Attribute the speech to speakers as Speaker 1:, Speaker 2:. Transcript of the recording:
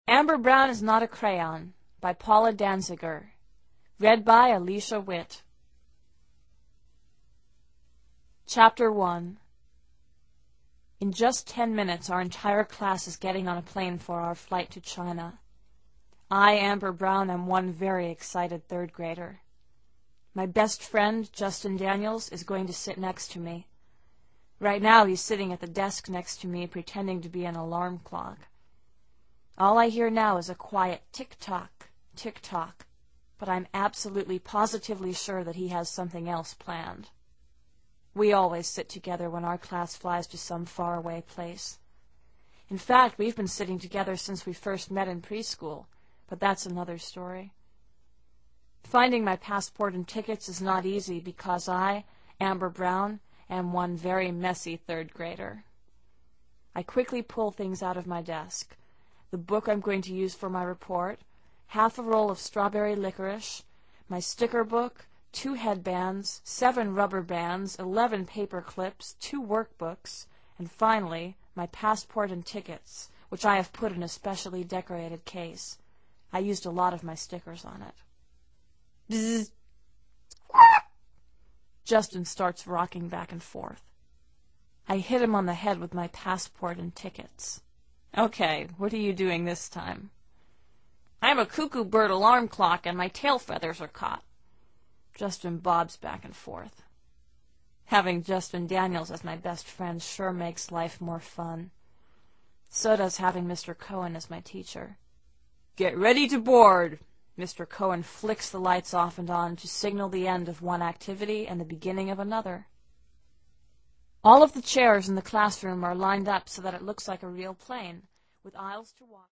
Speaker 1: Amber Brown is Not a Crayon by Paula Danziger. Read by Alicia Witt. Chapter 1. In just 10 minutes, our entire class is getting on a plane for our flight to China. I, Amber Brown, am one very excited third grader. My best friend, Justin Daniels, is going to sit next to me. Right now, he's sitting at the desk next to me, pretending to be an alarm clock. All I hear now is a quiet tick-tock, tick-tock, but I'm absolutely positively sure that he has something else planned. We always sit together when our class flies to some faraway place. In fact, we've been sitting together since we first met in preschool, but that's another story. Finding my passport and tickets is not easy because I, Amber Brown, am one very messy third grader. I quickly pull things out of my desk. The book I'm going to use for my report, half a roll of strawberry licorice, my sticker book, 2 headbands, 7 rubber bands, 11 paper clips, 2 workbooks, and finally, my passport and tickets, which I have put in a specially decorated case. I used a lot of my stickers on it. Bzzz. Justin starts rocking back and forth. I hit him on the head with my passport and tickets. Okay, what are you doing this time? I'm a cuckoo bird alarm clock and my tail feathers are caught. Justin bobs back and forth. Having Justin Daniels as my best friend sure makes life more fun. So does having Mr. Cohen as my teacher. Get ready to board! Mr. Cohen flicks the lights off and on to signal the end of one activity and the beginning of another. All of the chairs in the classroom are lined up so that it looks like a real plane, with aisles to walk.